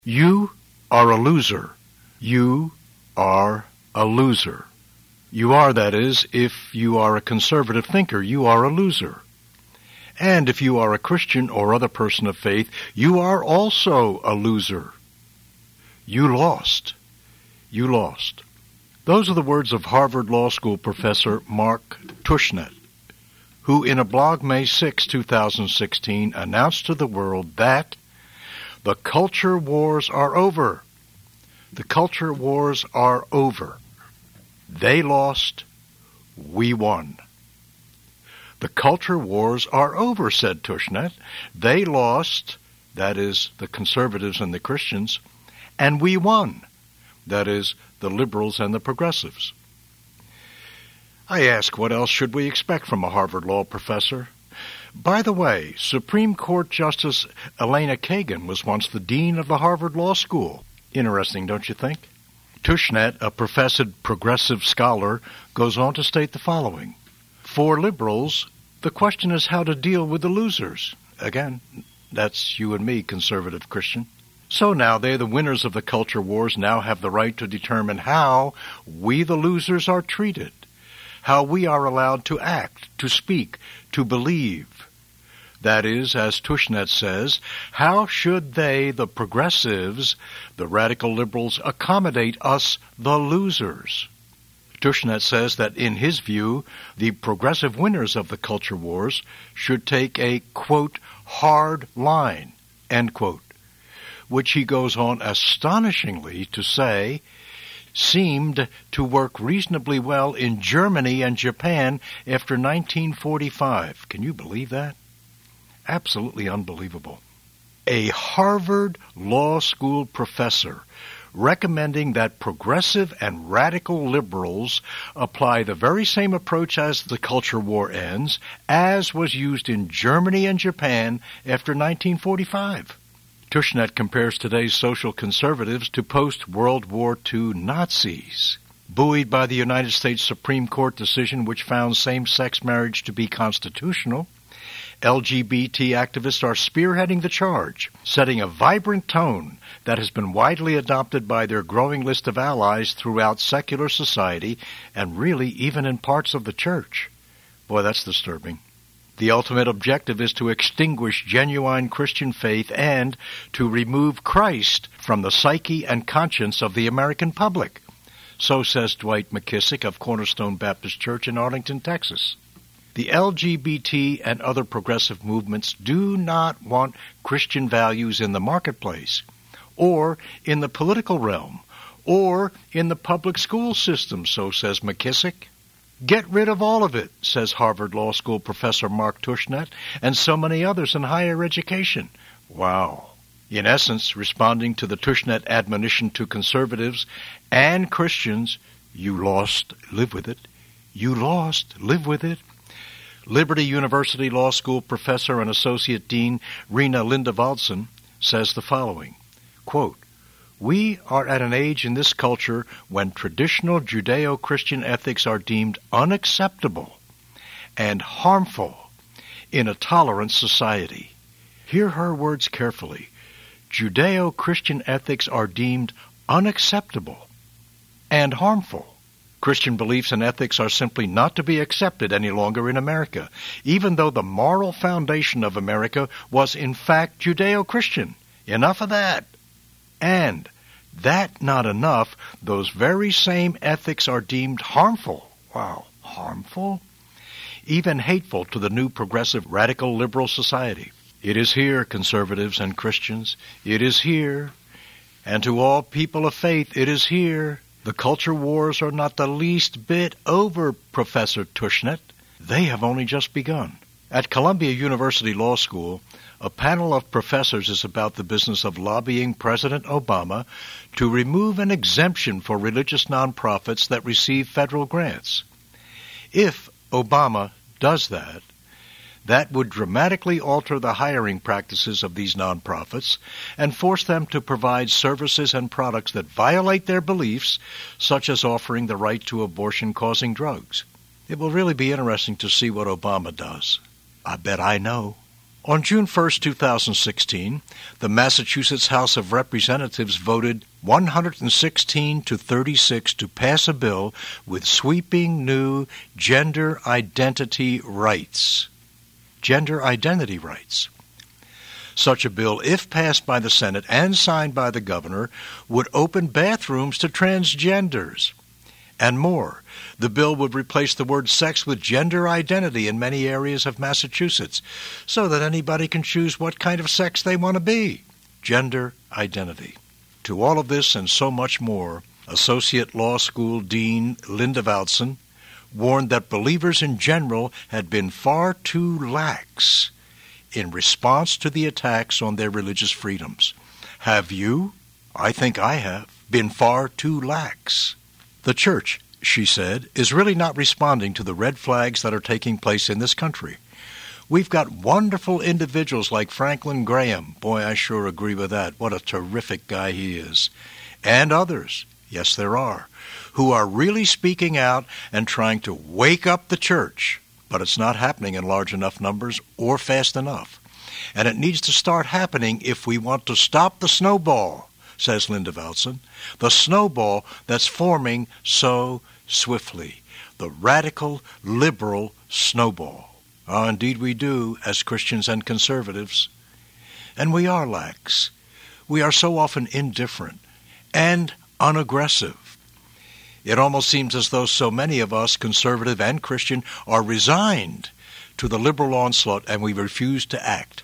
You are a loser. You are a loser. You are, that is, if you are a conservative thinker, you are a loser. And if you are a Christian or other person of faith, you are also a loser. You lost. You lost. Those are the words of Harvard Law School professor Mark Tushnet, who in a blog May 6, 2016, announced to the world that the culture wars are over. The culture wars are over. They lost. We won. The culture wars are over, said Tushnet. They lost, that is, the conservatives and the Christians, and we won, that is, the liberals and the progressives. I ask, what else should we expect from a Harvard Law professor? By the way, Supreme Court Justice Elena Kagan was once the dean of the Harvard Law School. Interesting, don't you think? Tushnet, a professed progressive scholar, goes on to state the following. For liberals, the question is how to deal with the losers. Again, that's you and me, conservative Christian. So now they, the winners of the culture wars, now have the right to determine how we, the losers, are treated, how we are allowed to act, to speak, to believe. That is, as Tushnet says, how should they, the progressives, the radical liberals, accommodate us, the losers? Tushnet says that in his view, the progressive winners of the culture wars should take a, quote, hard line, end quote, which he goes on astonishingly to say seemed to work reasonably well in Germany and Japan after 1945. Can you believe that? Absolutely unbelievable. A Harvard Law School professor recommending that progressive and radical liberals apply the very same approach as the culture war ends as was used in Germany and Japan after 1945. Tushnet compares today's social conservatives to post-World War II Nazis, buoyed by the United States Supreme Court decision which found same-sex marriage to be constitutional. LGBT activists are spearheading the charge, setting a vibrant tone that has been widely adopted by their growing list of allies throughout secular society and really even in parts of the church. Boy, that's disturbing. The ultimate objective is to extinguish genuine Christian faith and to remove Christ from the psyche and conscience of the American public. So says Dwight McKissick of Cornerstone Baptist Church in Arlington, Texas. The LGBT and other progressive movements do not want Christian values in the marketplace, or in the political realm, or in the public school system, so says McKissick. Get rid of all of it, says Harvard Law School professor Mark Tushnet, and so many others in higher education. Wow. In essence, responding to the Tushnet admonition to conservatives and Christians, you lost, live with it. You lost, live with it. Liberty University Law School professor and associate dean Rena Lindevaldsen says the following, quote, we are at an age in this culture when traditional Judeo-Christian ethics are deemed unacceptable and harmful in a tolerant society. Hear her words carefully. Judeo-Christian ethics are deemed unacceptable and harmful. Christian beliefs and ethics are simply not to be accepted any longer in America, even though the moral foundation of America was in fact Judeo-Christian. Enough of that. And that not enough, those very same ethics are deemed harmful. Wow, harmful? Even hateful to the new progressive radical liberal society. It is here, conservatives and Christians. It is here. And to all people of faith, it is here. The culture wars are not the least bit over, Professor Tushnet. They have only just begun. At Columbia University Law School, a panel of professors is about the business of lobbying President Obama to remove an exemption for religious nonprofits that receive federal grants. If Obama does that, that would dramatically alter the hiring practices of these nonprofits and force them to provide services and products that violate their beliefs, such as offering the right to abortion-causing drugs. It will really be interesting to see what Obama does. I bet I know. On June 1, 2016, the Massachusetts House of Representatives voted 116 to 36 to pass a bill with sweeping new gender identity rights. Gender identity rights. Such a bill, if passed by the Senate and signed by the governor, would open bathrooms to transgenders. And more, the bill would replace the word sex with gender identity in many areas of Massachusetts, so that anybody can choose what kind of sex they want to be. Gender identity. To all of this and so much more, Associate Law School Dean Linda Valdsen warned that believers in general had been far too lax in response to the attacks on their religious freedoms. Have you? I think I have. Been far too lax. The church, she said, is really not responding to the red flags that are taking place in this country. We've got wonderful individuals like Franklin Graham. Boy, I sure agree with that. What a terrific guy he is. And others, yes there are, who are really speaking out and trying to wake up the church. But it's not happening in large enough numbers or fast enough. And it needs to start happening if we want to stop the snowball, says Linda Valdsen, the snowball that's forming so swiftly, the radical, liberal snowball. Oh, indeed we do, as Christians and conservatives. And we are lax. We are so often indifferent and unaggressive. It almost seems as though so many of us, conservative and Christian, are resigned to the liberal onslaught and we refuse to act.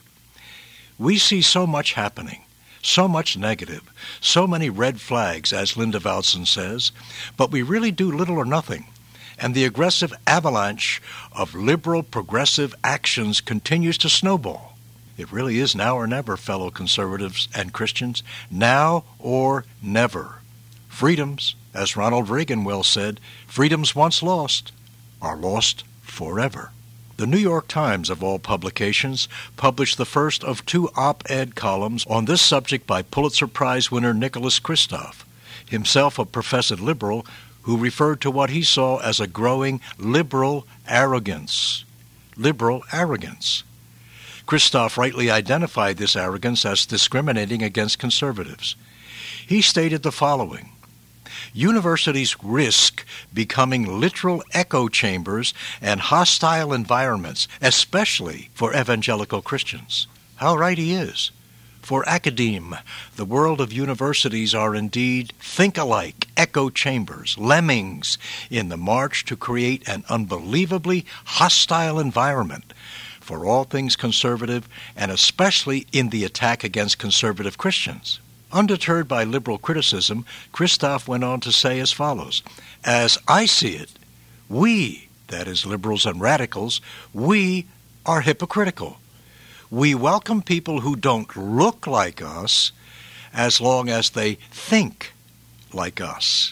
We see so much happening, so much negative, so many red flags, as Linda Valdsen says, but we really do little or nothing. And the aggressive avalanche of liberal progressive actions continues to snowball. It really is now or never, fellow conservatives and Christians, now or never. Freedoms, as Ronald Reagan well said, freedoms once lost are lost forever. The New York Times, of all publications, published the first of two op-ed columns on this subject by Pulitzer Prize winner Nicholas Kristof, himself a professed liberal, who referred to what he saw as a growing liberal arrogance. Liberal arrogance. Kristof rightly identified this arrogance as discriminating against conservatives. He stated the following: universities risk becoming literal echo chambers and hostile environments, especially for evangelical Christians. How right he is. For academe, the world of universities are indeed think-alike echo chambers, lemmings in the march to create an unbelievably hostile environment for all things conservative, and especially in the attack against conservative Christians. Undeterred by liberal criticism, Kristof went on to say as follows: as I see it, we, that is liberals and radicals, we are hypocritical. We welcome people who don't look like us as long as they think like us.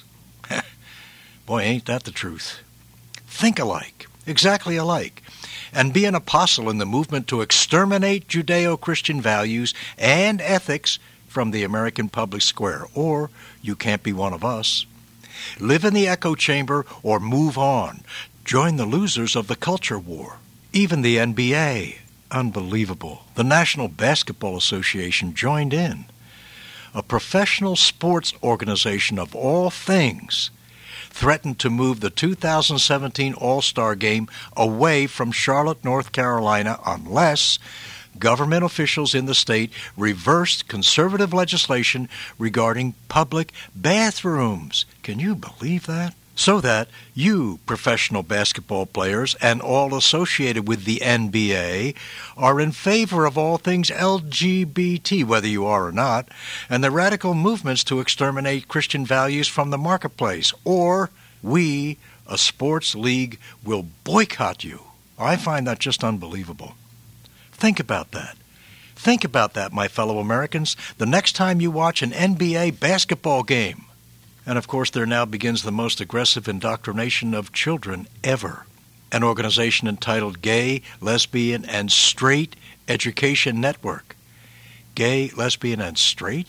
Boy, ain't that the truth. Think alike, exactly alike, and be an apostle in the movement to exterminate Judeo-Christian values and ethics from the American public square, or you can't be one of us. Live in the echo chamber or move on. Join the losers of the culture war. Even the NBA, unbelievable. The National Basketball Association joined in. A professional sports organization of all things threatened to move the 2017 All-Star Game away from Charlotte, North Carolina, unless government officials in the state reversed conservative legislation regarding public bathrooms. Can you believe that? So that you, professional basketball players, and all associated with the NBA, are in favor of all things LGBT, whether you are or not, and the radical movements to exterminate Christian values from the marketplace. Or we, a sports league, will boycott you. I find that just unbelievable. Think about that. Think about that, my fellow Americans, the next time you watch an NBA basketball game. And of course, there now begins the most aggressive indoctrination of children ever. An organization entitled Gay, Lesbian, and Straight Education Network. Gay, Lesbian, and Straight?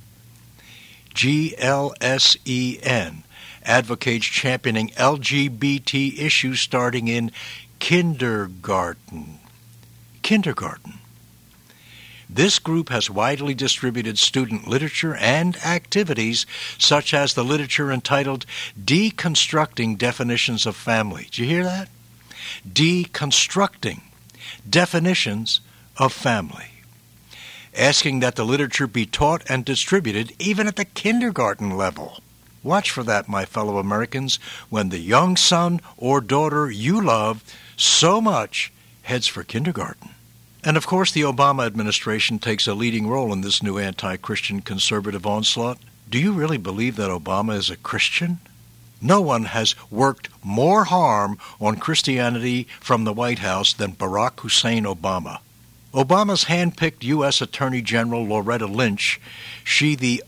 GLSEN advocates championing LGBT issues starting in kindergarten. Kindergarten. This group has widely distributed student literature and activities, such as the literature entitled Deconstructing Definitions of Family. Did you hear that? Deconstructing Definitions of Family. Asking that the literature be taught and distributed even at the kindergarten level. Watch for that, my fellow Americans, when the young son or daughter you love so much heads for kindergarten. And of course, the Obama administration takes a leading role in this new anti-Christian conservative onslaught. Do you really believe that Obama is a Christian? No one has worked more harm on Christianity from the White House than Barack Hussein Obama. Obama's hand-picked U.S. Attorney General Loretta Lynch, she the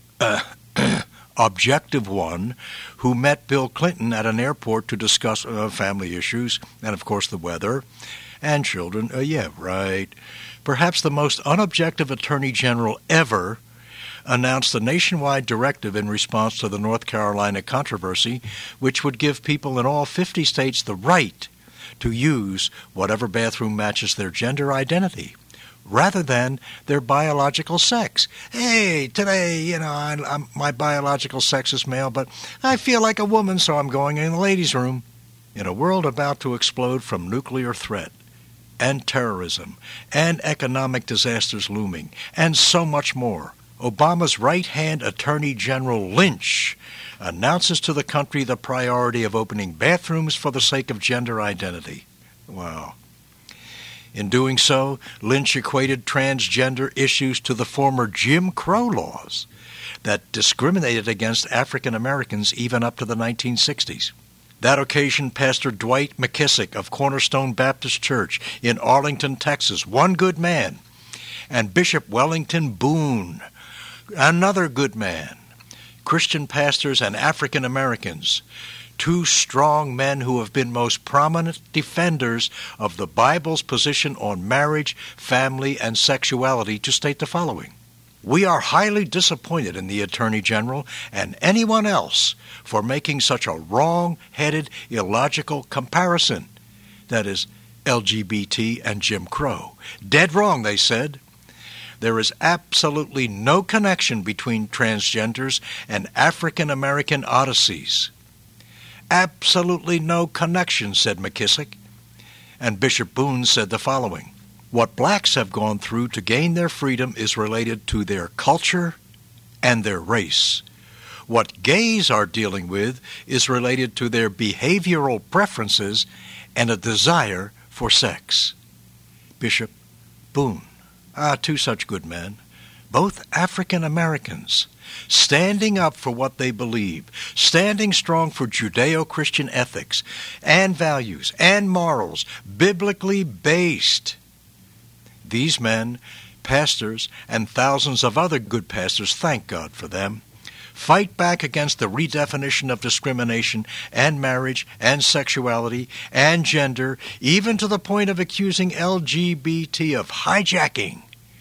objective one who met Bill Clinton at an airport to discuss family issues and, of course, the weather and children. Yeah, right. Perhaps the most unobjective attorney general ever announced a nationwide directive in response to the North Carolina controversy, which would give people in all 50 states the right to use whatever bathroom matches their gender identity, rather than their biological sex. Hey, today, my biological sex is male, but I feel like a woman, so I'm going in the ladies' room. In a world about to explode from nuclear threat, and terrorism, and economic disasters looming, and so much more, Obama's right-hand Attorney General Lynch announces to the country the priority of opening bathrooms for the sake of gender identity. Wow. In doing so, Lynch equated transgender issues to the former Jim Crow laws that discriminated against African Americans even up to the 1960s. That occasion, Pastor Dwight McKissick of Cornerstone Baptist Church in Arlington, Texas, one good man, and Bishop Wellington Boone, another good man, Christian pastors and African Americans, two strong men who have been most prominent defenders of the Bible's position on marriage, family, and sexuality, to state the following. We are highly disappointed in the Attorney General and anyone else for making such a wrong-headed, illogical comparison. That is, LGBT and Jim Crow. Dead wrong, they said. There is absolutely no connection between transgenders and African American odysseys. Absolutely no connection, said McKissick. And Bishop Boone said the following. What blacks have gone through to gain their freedom is related to their culture and their race. What gays are dealing with is related to their behavioral preferences and a desire for sex. Bishop Boone. Two such good men, both African Americans, standing up for what they believe, standing strong for Judeo-Christian ethics and values and morals, biblically based. These men, pastors, and thousands of other good pastors, thank God for them, fight back against the redefinition of discrimination and marriage and sexuality and gender, even to the point of accusing LGBT of hijacking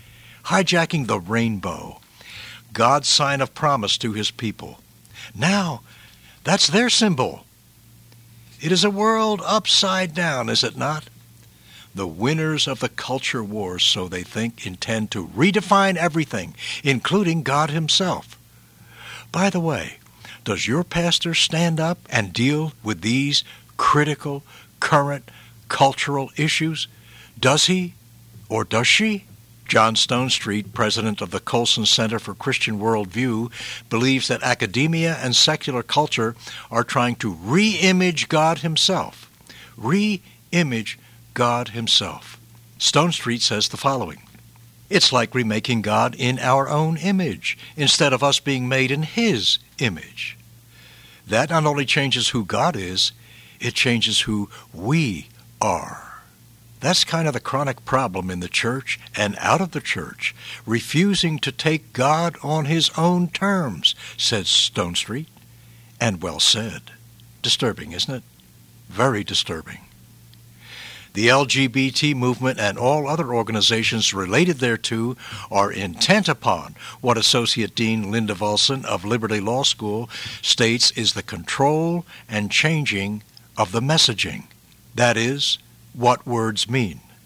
the rainbow, God's sign of promise to his people. Now, that's their symbol. It is a world upside down, is it not? The winners of the culture wars, so they think, intend to redefine everything, including God himself. By the way, does your pastor stand up and deal with these critical, current, cultural issues? Does he or does she? John Stonestreet, president of the Colson Center for Christian Worldview, believes that academia and secular culture are trying to re-image God himself. Re-image God himself. Stonestreet says the following. It's like remaking God in our own image, instead of us being made in his image. That not only changes who God is, it changes who we are. That's kind of the chronic problem in the church and out of the church, refusing to take God on his own terms, says Stonestreet. And well said. Disturbing, isn't it? Very disturbing. The LGBT movement and all other organizations related thereto are intent upon what Associate Dean Linda Volson of Liberty Law School states is the control and changing of the messaging. That is, what words mean.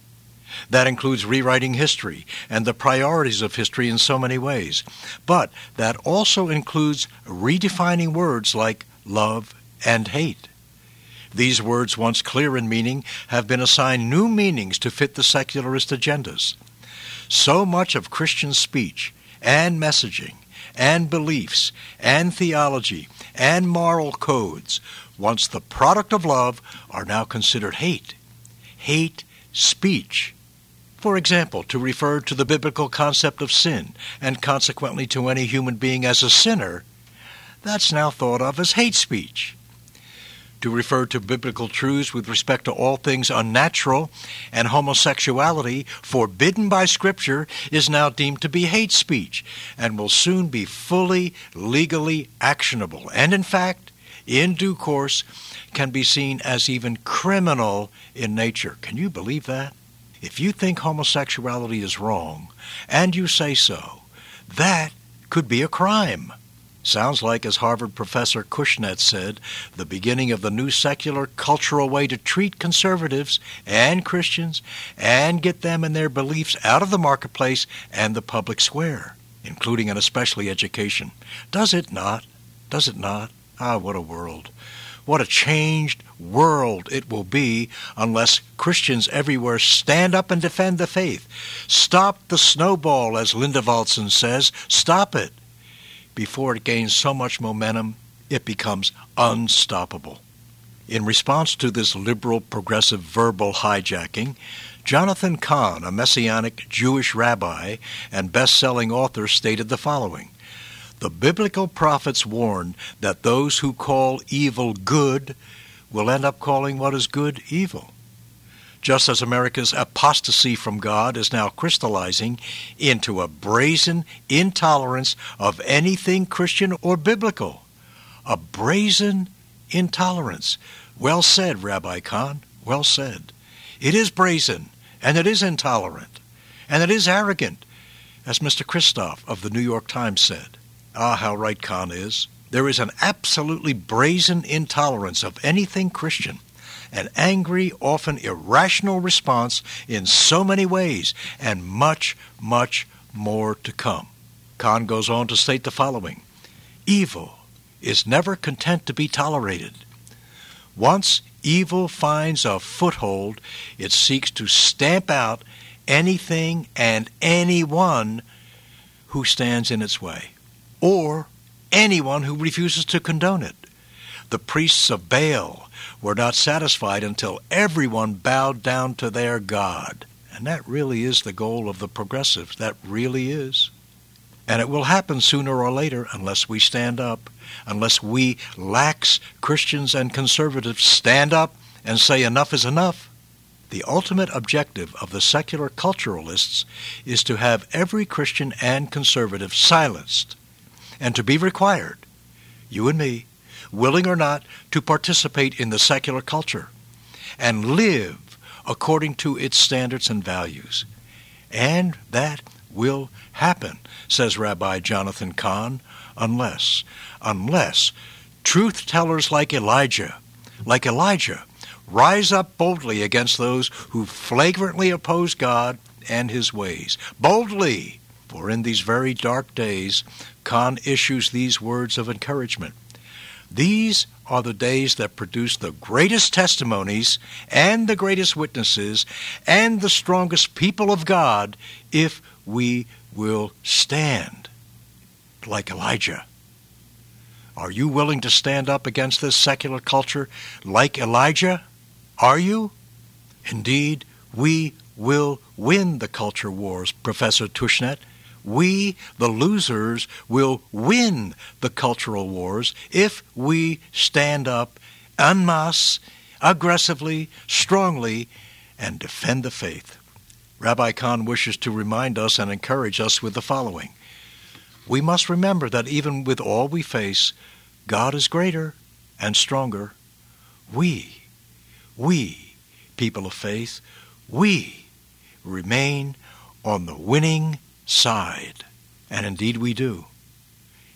That includes rewriting history and the priorities of history in so many ways. But that also includes redefining words like love and hate. These words, once clear in meaning, have been assigned new meanings to fit the secularist agendas. So much of Christian speech and messaging and beliefs and theology and moral codes, once the product of love, are now considered hate. Hate speech. For example, to refer to the biblical concept of sin, and consequently to any human being as a sinner, that's now thought of as hate speech. To refer to biblical truths with respect to all things unnatural and homosexuality forbidden by Scripture is now deemed to be hate speech and will soon be fully legally actionable, and in fact, in due course, can be seen as even criminal in nature. Can you believe that? If you think homosexuality is wrong, and you say so, that could be a crime. Sounds like, as Harvard professor Kushnet said, the beginning of the new secular cultural way to treat conservatives and Christians and get them and their beliefs out of the marketplace and the public square, including and especially education. Does it not? Does it not? Ah, what a world. What a changed world it will be unless Christians everywhere stand up and defend the faith. Stop the snowball, as Linda Waltzen says. Stop it before it gains so much momentum it becomes unstoppable. In response to this liberal progressive verbal hijacking, Jonathan Cahn, a Messianic Jewish rabbi and best-selling author, stated the following: "The biblical prophets warn that those who call evil good will end up calling what is good evil. Just as America's apostasy from God is now crystallizing into a brazen intolerance of anything Christian or biblical." A brazen intolerance. Well said, Rabbi Cahn. Well said. It is brazen, and it is intolerant, and it is arrogant, as Mr. Christoph of the New York Times said. Ah, how right Cahn is. There is an absolutely brazen intolerance of anything Christian, an angry, often irrational response in so many ways, and much, much more to come. Cahn goes on to state the following: "Evil is never content to be tolerated. Once evil finds a foothold, it seeks to stamp out anything and anyone who stands in its way, or anyone who refuses to condone it. The priests of Baal were not satisfied until everyone bowed down to their God." And that really is the goal of the progressives. That really is. And it will happen sooner or later unless we stand up, unless we lax Christians and conservatives stand up and say enough is enough. The ultimate objective of the secular culturalists is to have every Christian and conservative silenced, and to be required, you and me, willing or not, to participate in the secular culture and live according to its standards and values. And that will happen, says Rabbi Jonathan Cahn, unless truth-tellers like Elijah, rise up boldly against those who flagrantly oppose God and his ways. Boldly! For in these very dark days, Cahn issues these words of encouragement: "These are the days that produce the greatest testimonies and the greatest witnesses and the strongest people of God if we will stand like Elijah." Are you willing to stand up against this secular culture like Elijah? Are you? Indeed, we will win the culture wars, Professor Tushnet. We, the losers, will win the cultural wars if we stand up en masse, aggressively, strongly, and defend the faith. Rabbi Cahn wishes to remind us and encourage us with the following: we must remember that even with all we face, God is greater and stronger. We, people of faith, we remain on the winning side. And indeed we do.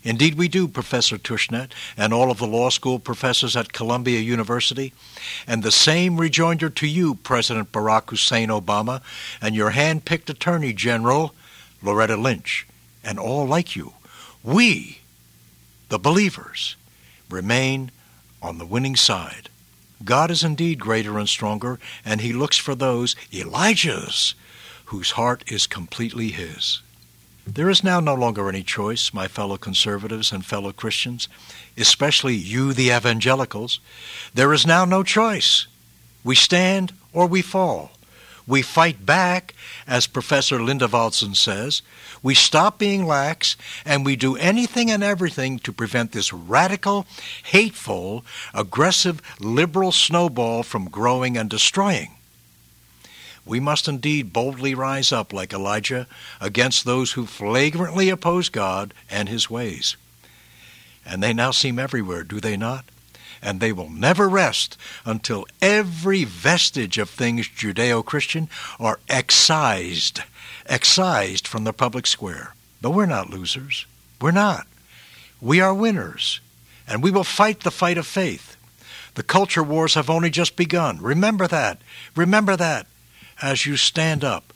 Indeed we do, Professor Tushnet, and all of the law school professors at Columbia University. And the same rejoinder to you, President Barack Hussein Obama, and your hand-picked Attorney General, Loretta Lynch, and all like you. We, the believers, remain on the winning side. God is indeed greater and stronger, and he looks for those, Elijahs, whose heart is completely his. There is now no longer any choice, my fellow conservatives and fellow Christians, especially you, the evangelicals. There is now no choice. We stand or we fall. We fight back, as Professor Linda Waldson says. We stop being lax, and we do anything and everything to prevent this radical, hateful, aggressive, liberal snowball from growing and destroying. We must indeed boldly rise up like Elijah against those who flagrantly oppose God and his ways. And they now seem everywhere, do they not? And they will never rest until every vestige of things Judeo-Christian are excised from the public square. But we're not losers. We're not. We are winners, and we will fight the fight of faith. The culture wars have only just begun. Remember that. Remember that. As you stand up,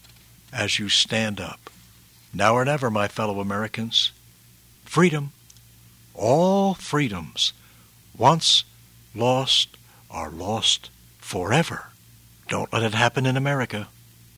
now or never, my fellow Americans, freedom, all freedoms, once lost, are lost forever. Don't let it happen in America.